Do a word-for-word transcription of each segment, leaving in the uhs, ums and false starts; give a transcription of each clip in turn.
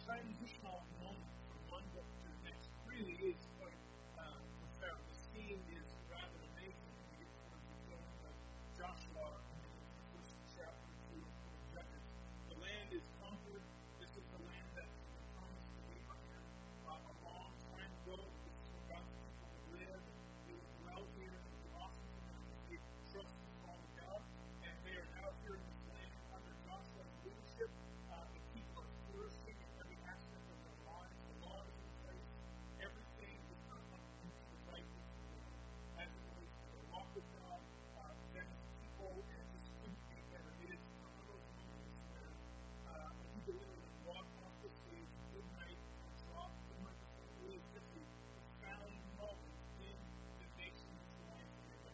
transitional moment from one book to the next really is quite uh, profound. The scene is rather amazing when we get towards the beginning of Joshua and then the first chapter two of Judges. The land is conquered. This is the land that was promised to Abraham uh, a long time ago. This is where God's people would live and they would dwell here and it would be awesome for them as they trust and follow God. And they are now here in this land under Joshua's leadership. Uh, the people are flourishing in every aspect of their lives. The law is in place. Everything is not up into the right as it relates to their walk with God. Uh, then the people, and it just couldn't be better. It is one of those moments where uh, I think it literally walk off the stage, good night, drop the microphone. It is just a profound moment in the nation's life.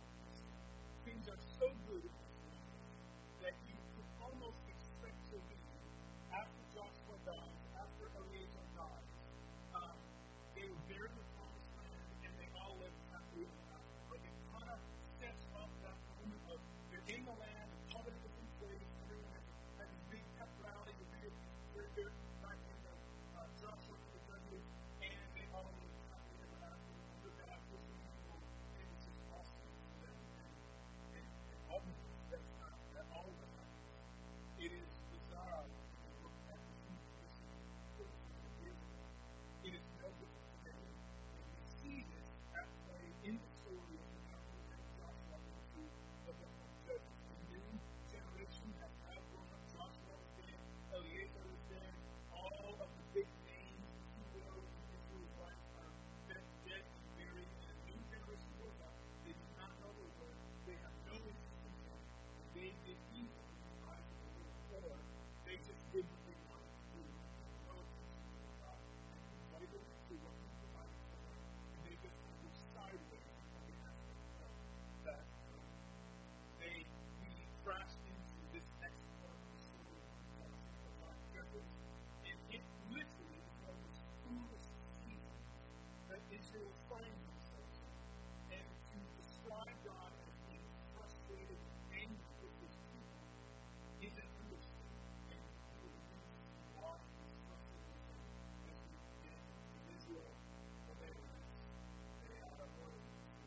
Things are so good in this land that you could almost expect to leave after Joshua dies, after Eleazar dies. Um, they were buried in the promised land and they all lived happily ever after. Like it kind of sets up that moment of they're in the land, the covenant is in place, everyone has, has a big pep rally, the big, they're, they're back in the uh, Joshua to the judges, and they all live happily ever after under God's wisdom and rule, and it's just awesome for them. And, and, and obviously, that's not that all of it happens. It is bizarre when you look at the human tradition of Israel. It is no different today. And we see this at play in the story of the Bible that Joshua into the book of Judges. The new generation has now grown up. Joshua is there, Eleazar is there, all of the big names, if you will, in Israel's life are dead, dead and buried, and a new generation grows up. They do not know the Lord. They have no interest in Him. And they did evil in the eyes of the Lord. Or they just did what they wanted to do. No interest in God. And invited to what He provided for them. And they just kind of sideways in every aspect of that. Um, they really crashed into this next part of the story of the last judges. And it literally is one of the most foolish seasons that Israel finds themselves in. And to describe God as being frustrated and angry with His people is an understatement. And He will use why He's frustrated with them as He did with Israel when they were next. They had a word.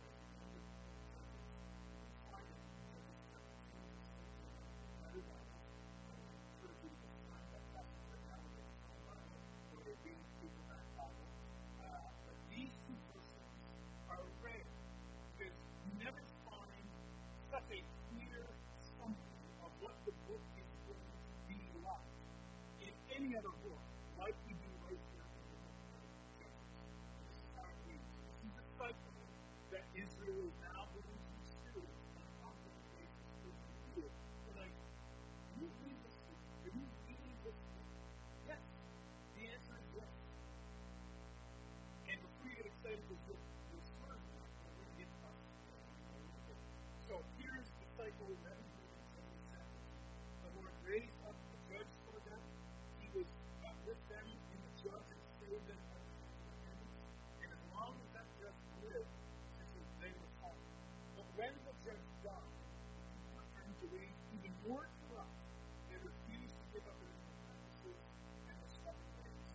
But these two persons are rare because you never find such a clear summary of what the book is going to be like in any other book, like we do right here in the book of Judges. This is how it reads. This is the cycle that Israel is now going to experience on an ongoing basis for years. They're like, do you read this book? Are you reading this book? Yes. The answer is yes. And before you get excited with this, this word, we're going to get to it. So here's the cycle that we do in seventy chapters. The Lord raised up a judge for them. He was uh, with them in the judge and saved them out of their enemies. And as long as that judge lived, this is they were taught. But when the judge died, people turned to be even more corrupt. They refused to give up their practices and their stubborn ways.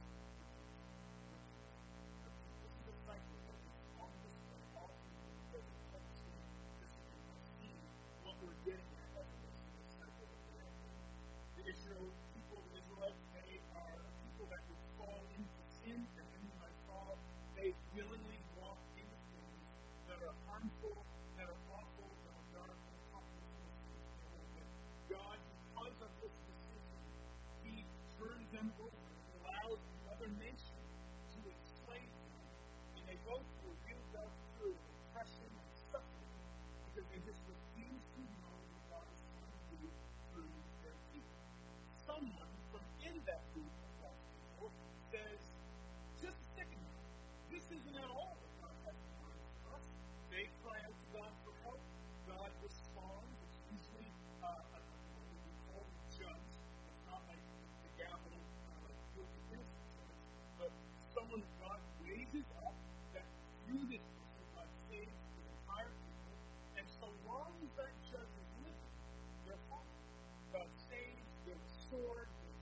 This is a cycle that is on display all through the book of Judges. This is a see what we're getting at as it relates to this cycle that we're at. The Israel people, the Israelites, they are a people that would fall into sin, and then when they fall, they willingly walk into things that are harmful, that are awful, that are dark, and toxic. God, because of this decision, He turns them over and allows another nation to enslave them, and they go through real dark through oppression and suffering because they just refuse to know what God is trying to do through their people. Someone from in that group of God's people says, just a second, this isn't at all what God has in mind for us. They cry out to God for help. God responds. It's usually uh, a, what we call a judge. It's not like the gavel, uh, like guilty innocent judge, but someone God raises up that through this person God saves the entire people. And so long as that judge is living, they're fine. God saves, they're restored, they're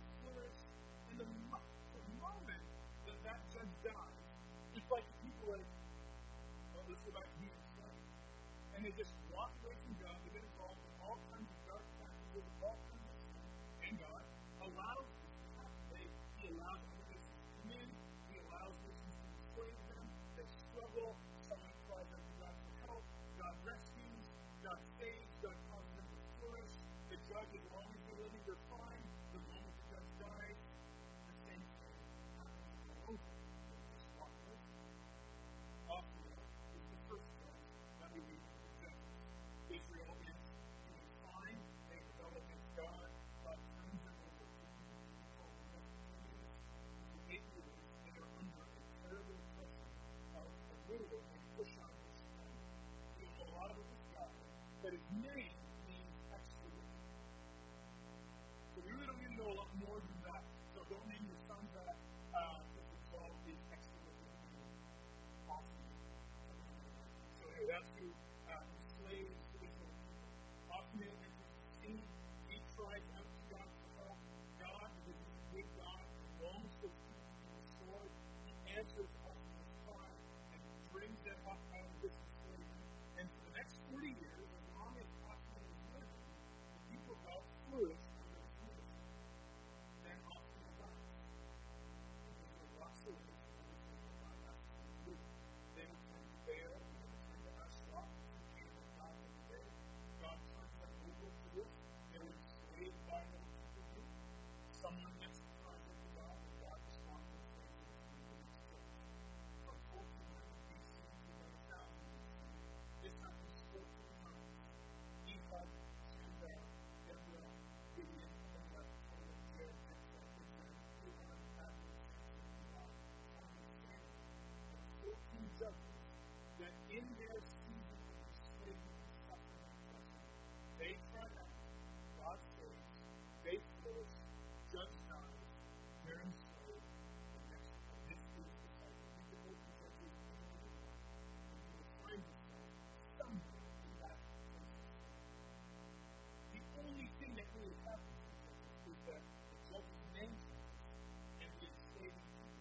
and they just walk away from God. They get involved in all kinds of dark practices, all kinds of sin, and God allows this to happen. They, he allows other nations to come in. He allows nations to enslave them. They struggle. Someone cries out to God for help. God rescues. God saves. God causes them to flourish. The judge, as long as they're living, they're fine. The moment the judge dies, the same thing happens all over. They just walk away. Othniel is the first one that we read in the Judges. Israel is doing fine. They rebel against God. God turns them over to the people of the years. For eight years, they are under a terrible pressure of a ruler and push on this time. We don't know a lot about this guy, but his name means excellent. So we really don't even know a lot more than that. So don't name your son that. Uh, this is called the excellent name. Awesome. So anyway, that's who uh, enslaves the Israel people. Othniel enters the scene. He cries out to God for help. God, because he's a good God, longs for people to the sword. He answers Othniel's cry and brings them up out of this enslavement. And for the next forty years, as long as Othniel is living, the people of God flourish under his leadership. Then Othniel dies. And Israel walks away from everything that God has to do. They will turn to Baal, they will turn to Ashtaroth, who came and died every day. God turns them over to this. They were enslaved by another people group. Someone next to cries out to God, and God responds with praise and the next verse. From fourteen hundred B C to one thousand B C, this happens fourteen times. Ehud, Shamgar, Deborah, Gideon, Abimelech, Tola, Jared, Jephthah, Israel, Ehud, Abner, Samson, God, Thomas, Samuel. fourteen judges that in their season of enslavement and suffering and oppression, they cry out, God saves, they flourish, judge dies, they're enslaved, and next this is the cycle. You can open Judges twenty-one, and you will find yourself somewhere in that place. The only thing that really happens is that the judge's name changes and the enslaved people.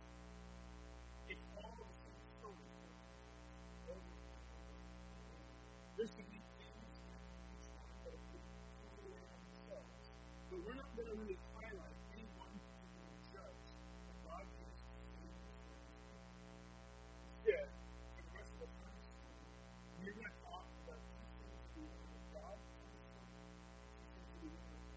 It's all the same story over and over and over. There's going to be things that each one that are put away on themselves. But we're not going to really highlight any one particular judge that God uses to save his people. Instead, for the rest of the time, we're going to talk about two things to do with God and his people, two things to do with us.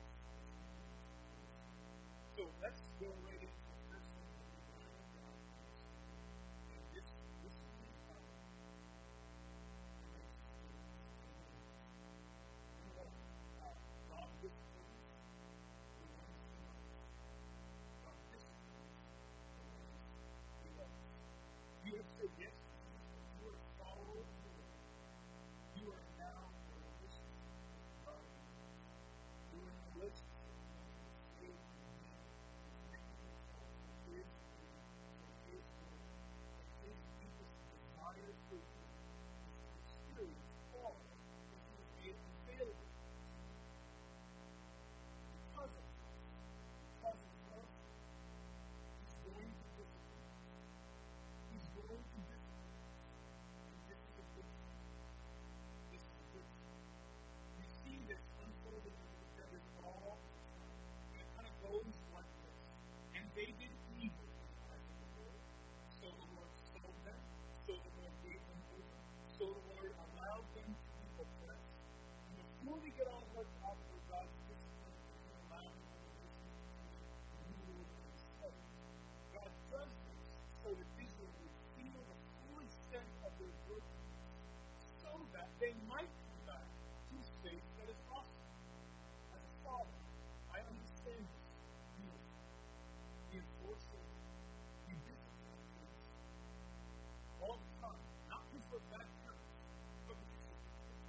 So let's go right into the first thing that we learn of God. And this, this is the time. Number one, uh, God disciplines the ones he loves. God disciplines the ones he loves. You have said yes to Jesus. You are a follower of the Lord. You are now a relationship with God. You are in a relationship with His His His His deepest desire for you is to experience all that He has made available. Because of it, because He loves you, He's going to discipline you. He's going to discipline you. And this is a good thing. This is a good thing. We see this unfolding under the judges all the time. And it kind of goes like this. And they did evil in the eyes of the Lord. So the Lord sold them. So the Lord gave them over. So the Lord allowed them to be oppressed. And before we get all worked out for God's discipline and He allowing other nations to rule and enslaved, God does this so that Israel would feel the full extent of their brokenness, so that they might come back to a state that is awesome. As a father, I understand this. You, you enforce it. You discipline kids all the time. Not because we're bad parents, but because we're good.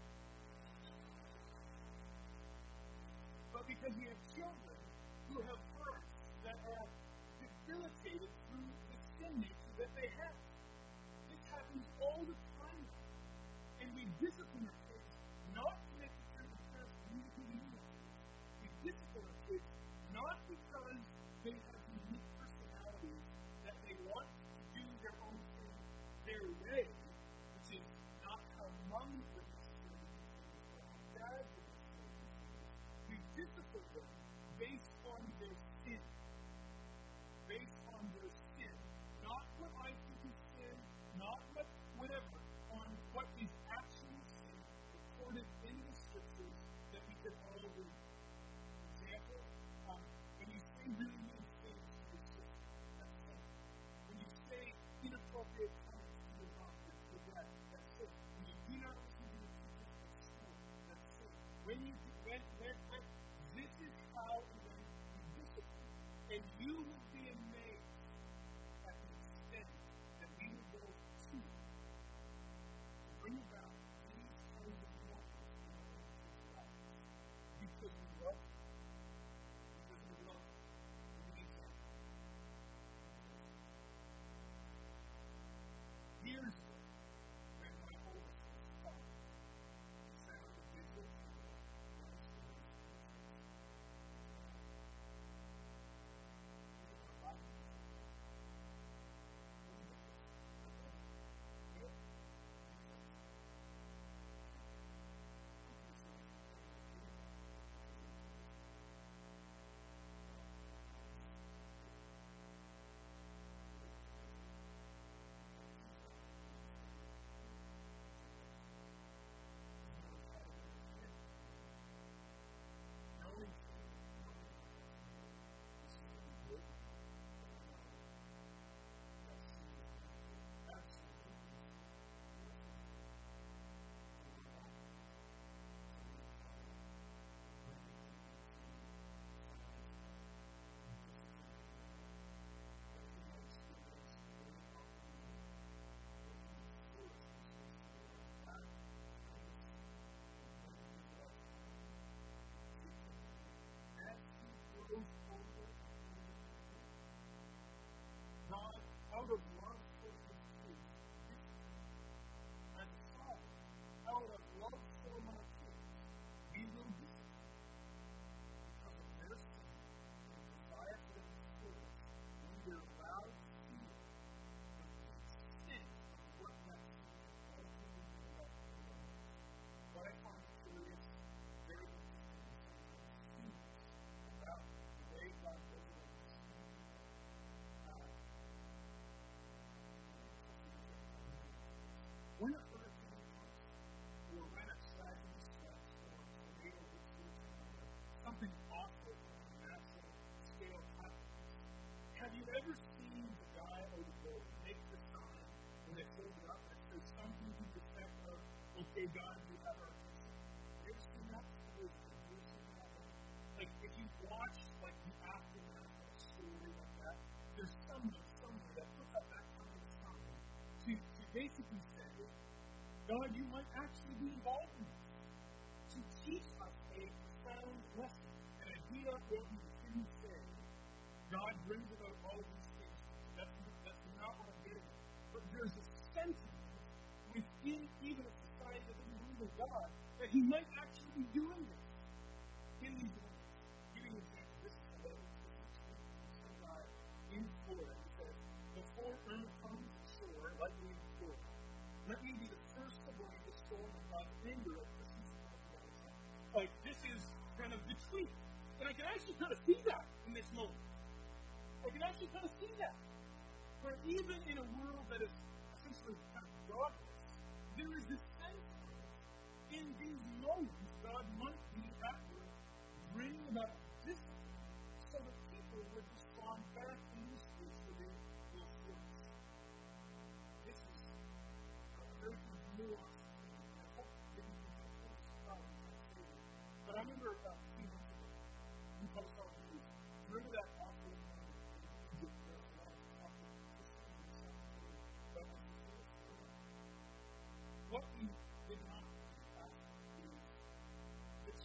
But because we have children who have hearts that are debilitated through the sin nature that they have. This happens all the time. And we discipline our kids not to make the church parents need to be new. We discipline our kids not because they have unique personalities that they want to do their own thing their way, which is not how mom And you will be amazed at the extent that we will go to to bring about these kinds of miracles in our people's lives. Because we love you. Because we love you. We need that. Years ago, when my oldest was five, he found a video camera on his phone. God, out of love for his kids, and Father, out of love for my kids, we will do it. Because of their sin and desire for them to serve, when we're allowed to feel the extent of what that sin is ultimately about to do. What I find curious, very interesting, about the way God does it. When a hurricane comes, or when a tragedy strikes, or a tornado hits something awful on a natural scale happens, have you ever seen the guy or the girl make the sign when they hold it up and it says something to the effect of, okay, God, you have our attention? Have you ever seen that? Have you ever seen that one? Like, if you watch, like, the aftermath of a story like that, there's someone somewhere that puts up that kind of sign to, to basically say, God, you might actually be involved in this, to teach us a profound lesson, an idea of what we didn't say. God brings about all of these things. That's, that's not what I'm getting at. But there's a sentiment within even a society that doesn't believe in God that he might actually be doing this in these ways. Giving an example, this is hilarious. Some guy in Florida, he said, before Irma comes ashore, like me in Florida, let me be the first to bring the storm of God's anger at Christmas. Like, this is kind of the tweet. And I can actually kind of see that in this moment. I can actually kind of see that. Where even in a world that is essentially kind of godless, there is this sense in these moments God might be at work bringing about discipline so that people would respond back in this space for their those words. This is very nuanced. I hope that you can understand it. But I remember about a few months ago, we posted on the news. Remember that awful moment in Egypt where a lot of awful Christians what we did not have is the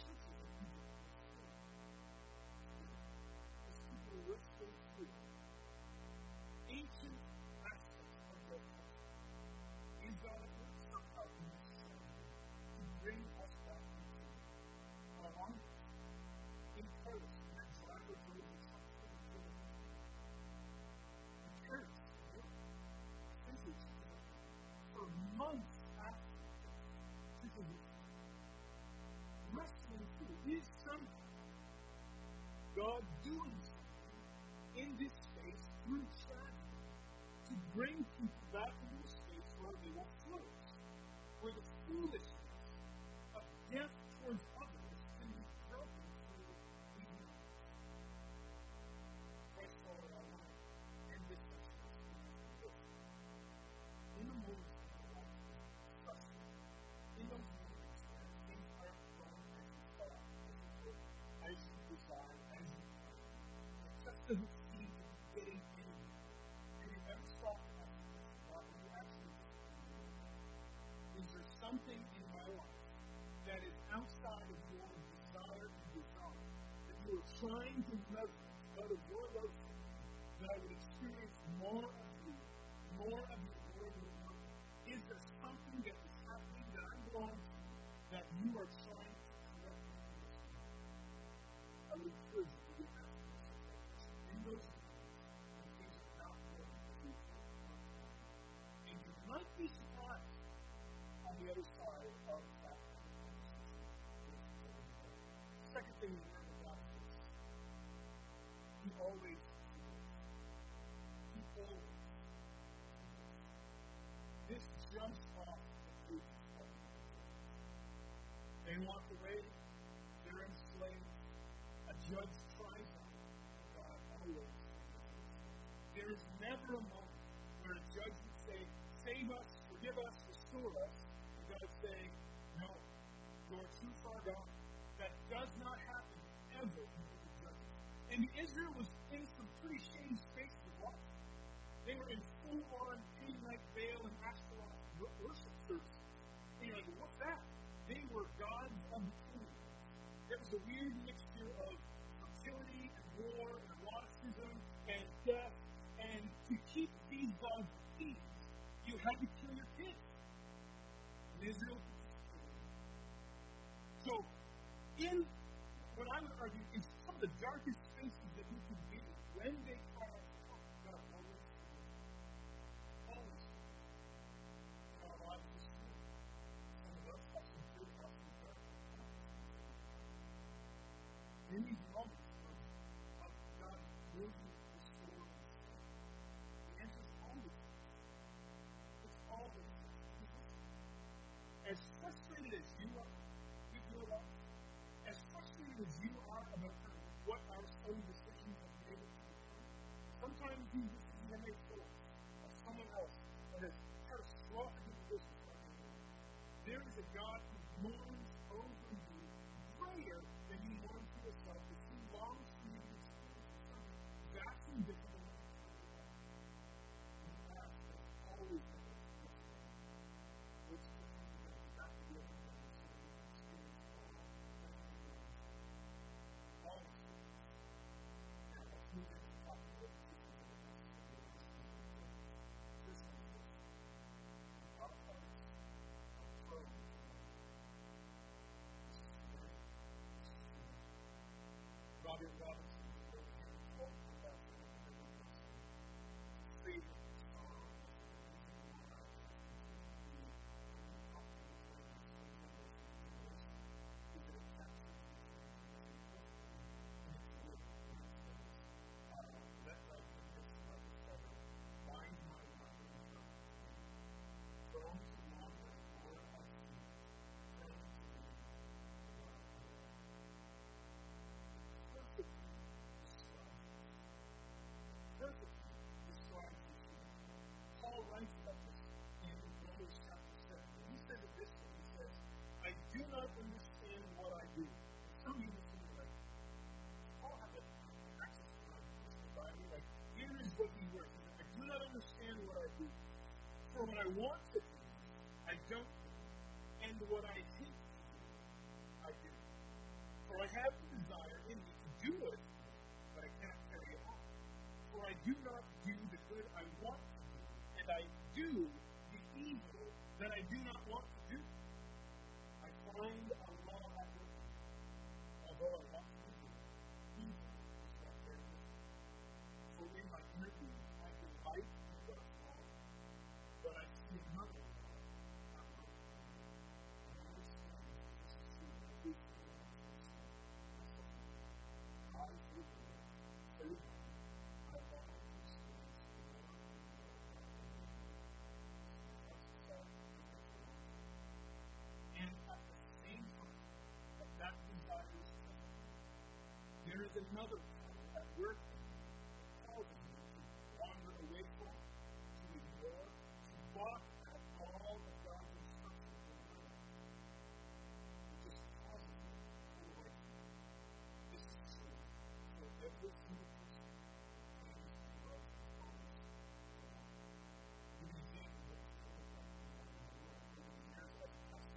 something in my life that is outside of your desire and design, that you are trying to leverage out of your life, that I would experience more of you, more of your word and your work? Is there something that is happening that I'm going through that you are trying to correct me in this way? I would encourage you to get back to yourself. In those moments, when things are not going to be and you might be surprised on the other side of that conversation. Second thing we learn about this, he always he always this jumps off the page of the They walk away, they're enslaved, a judge tries them, God always. There is never a moment where a judge would say, save us, forgive us, restore us, and God would say, no, you're too far gone. That does not happen ever in the judgment. And Israel was in some pretty shady spaces of life. They were in full-on Canaanite Baal and Ashtaroth worship service. And you're like, what's that? They were gods of the kingdom. There was a weird mixture of fertility and war and eroticism and death. And to keep these gods appeased, you had to kill your kids. And Israel participated. So, in what I would argue is some of the darkest spaces that you can be when they cry out for help, God always forgives. Always. In our lives this morning, some of us have some good awesome dark. In these moments of, of God moving to restore and save, the answer is always. It's always. As frustrated as you are with your life, as frustrated as you are about what our own decisions have been able to become, sometimes these decisions are made for of someone else that has catastrophic implications on your life. There is a God who mourns over you greater than you mourn for yourself, that he longs for you to experience something vastly different than what you feel in your life. And you ask that always have a what's the thing that you got to be able to do so that you can experience all all of it. Now, let's move into the topic of the This one is our hearts are prone. This is very, this is too much. Robert Robinson wrote here a quote about the freedom and sorrow of the Paul writes about this in Romans chapter seven. He says it this way. He says, I do not understand what I do. Some of you listen to like, Paul had an access to the Bible. Like, here is what he wrote. I do not understand what I do. For what I want to do, I don't do. And what I hate to do, I do. For I have the desire in me to do what is good, but I cannot carry it out. For I do not do the good I want to do, and I do the evil that I do not want to do. I find a law at work. Although I want to do evil, is not very good. For in my inner being, I delight in God's law, but I see another law at work. And I understand this is true. I do feel like this. I do believe, thirty, I long to experience more and more of that and at the same time that that desire is present, there is another power at work in you that calls you to wander away from, to ignore, to balk at all of God's instructions in your life. It just causes you to pull away from it. This is true for every single person who claims to love and follows God. Give an example of what it feels like in the world over the years as a pastor.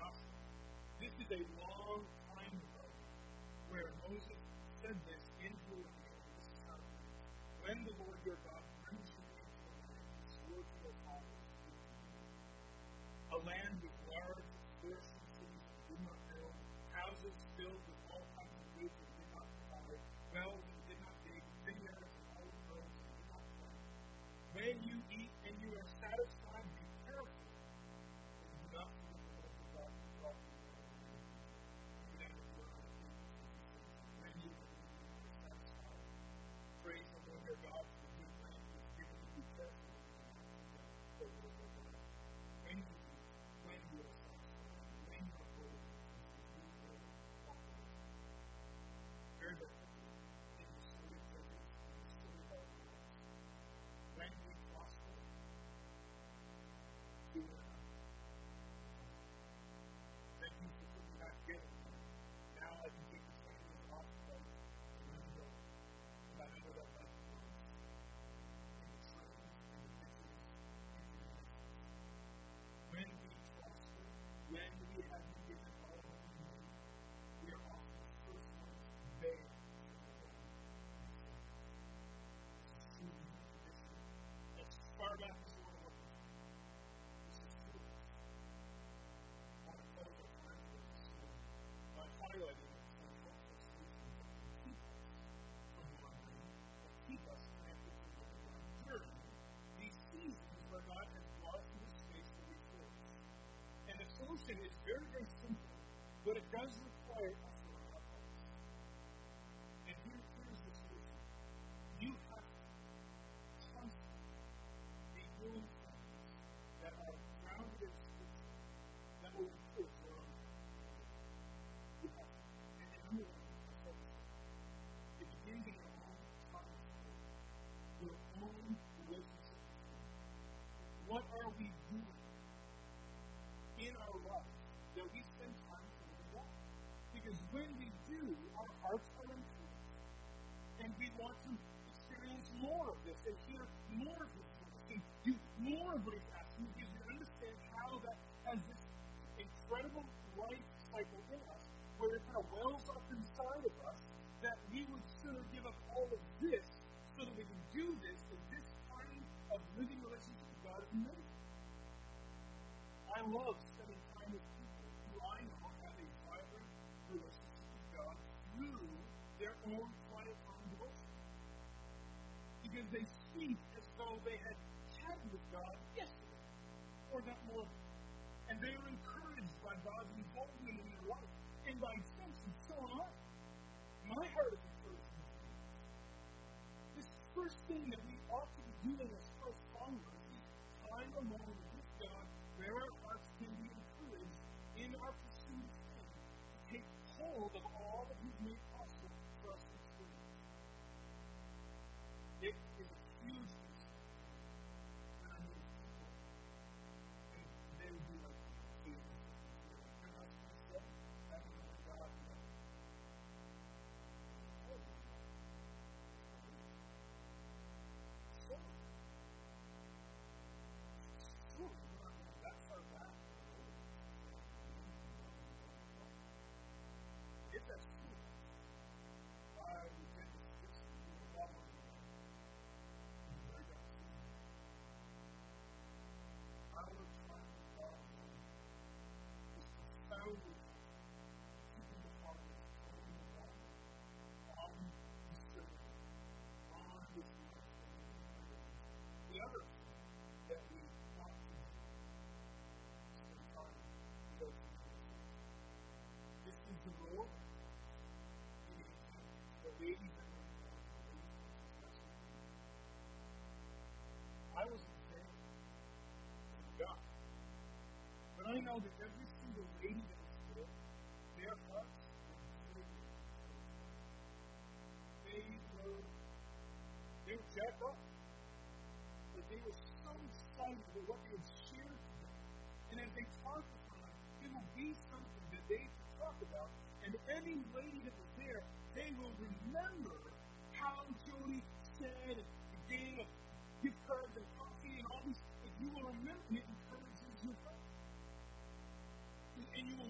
Joshua. This is a long time ago where Moses said this in Deuteronomy. This is how it reads. When the Lord your God brings you into a land he swore to your fathers to give you, a land with large, flourishing cities that did not build, houses filled with all kinds of goods that did not provide, wells that did not dig, vineyards and olive groves that did not plant. When you eat and you are satisfied, be careful that you do not forget the Lord your God who brought you out of the land. Even after you are unclean, when you are satisfied, praise the Lord your God for the good land he has given you. Be careful that you do not forget the Lord your God. When you eat, when you are satisfied, when you are full, you will walk away. Very good. In the story of David, in the story of our lives, when we prosper, we will not. Thank you for putting that together. Now I can take the same thing off the plate and let it go. And I know that life comes in the trials and the victories and the events. When we prosper, when we have been given all that we need, we are often the first ones to bear the burden. This is truly the condition. As far back as you want to look, this is true. I want to close our time for this morning by highlighting some helpful solutions that can keep us from wandering, that keep us connected to the Lord God during these seasons where God has brought us into space where we flourish. And the solution is very, very simple, but it does require effort on our parts. And here, here's the solution. You have to constantly be doing things that are grounded in Scripture that will encourage your own life. You have to. And, and number one, I'll tell you, it begins in your own time with the Lord, your own relationship with Him. What are we doing in our life that we spend time with God? Because when we do, our hearts are influenced. And we want to experience more of this and hear more of His voice and do more of what He's asking because we understand how that has this incredible life cycle in us where it kind of wells up inside of us that we would sooner give up all of this so that we can do this and this kind of living relationship with God is amazing. I love spending time with people who I know have a vibrant relationship with God through their own quiet time devotion. Because they speak as though they had chatted with God yesterday or that morning. And they are encouraged by God's involvement in their life. And by extension, so am I. My heart is encouraged in this. This first thing that we ought to be doing as first converts is time alone with God where our hearts can be encouraged in our pursuit of Him to take hold of all that He's made possible for us to experience. It is a huge reason that I meet people, and they would be like, hey, you're not supposed to say, I don't know God yet. So, it's true, we're not going that far back. If that's true, I would get this fixed and do a lot more than that. Very dark season. Our time with God is profoundly keeping the heart on the God, on the Spirit, on His Word. The other thing that we want to do is spend time devoted to His Word. This is the role the ladies that were involved in the ladies' I wasn't there in God. But I know that every single lady that was there, their hearts were very, very They were, they were jacked up. But they were so excited about what they had shared today. And as they talked about it, it will be something that they can talk about. And any lady that was there, they will remember how Jody said and the game of gift cards and coffee and all these. If you will remember, it encourages your heart. And you will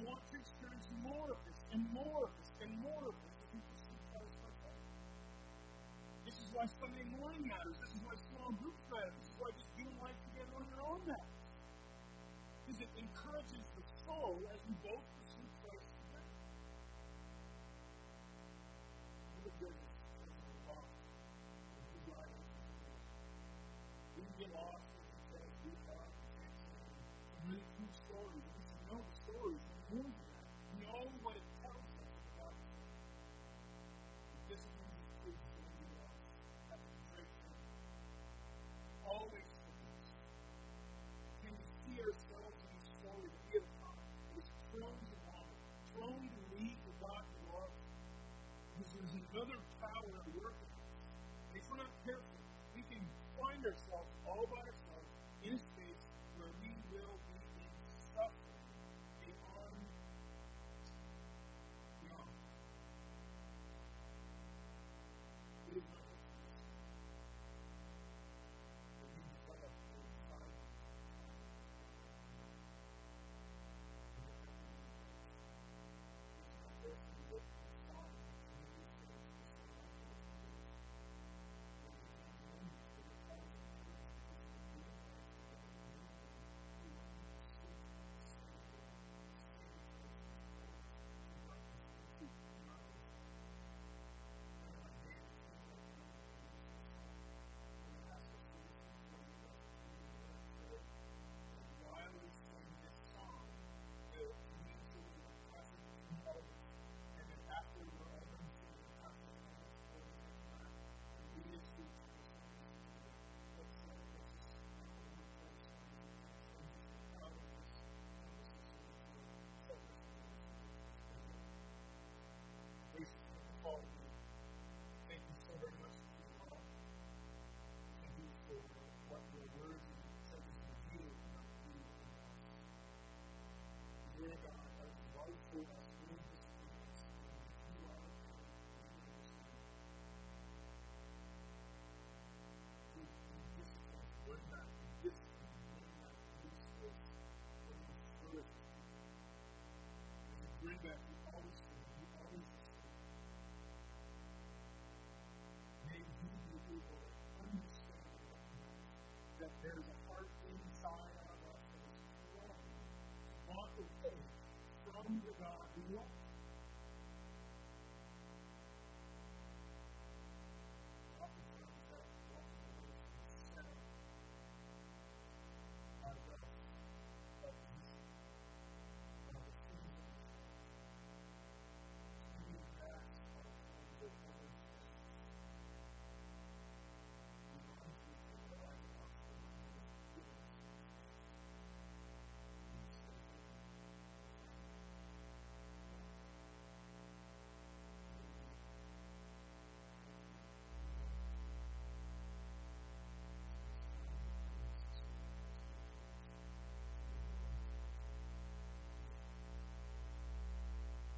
experience more of this, and more of this, and more of this as we pursue Christ by faith. This is why Sunday morning matters. This is why small group matters. This is why just doing life together on your own matters. Because it encourages the soul as we both pursue Christ together. What a goodness. We can get lost in the stuff, we get lost in the and really cool stories. We should know the stories and more than that. Know what it tells us about the discipline of truth when we are at the great thing. Always forgives. Can we see ourselves in the story that we have taught that is prone to wander, prone to lead the God to love? Because there's another power at work in us. And if we're not careful, we can find ourselves all by ourselves in a space where we will be in suffering beyond, beyond. It is not what it is. But we develop a desire. It's not there for you to respond. Thank you so very much for your love. Thank you for what your word says is revealed in our food and life. Your God has love for us, will discipline us, and you are the God who understands. To be disciplined, learn that, to be disciplined, learn that, to be still, learn to flourish. As you bring back, you always forgive, you always restore. That there is a heart inside of us that is strong to walk away from the God we love.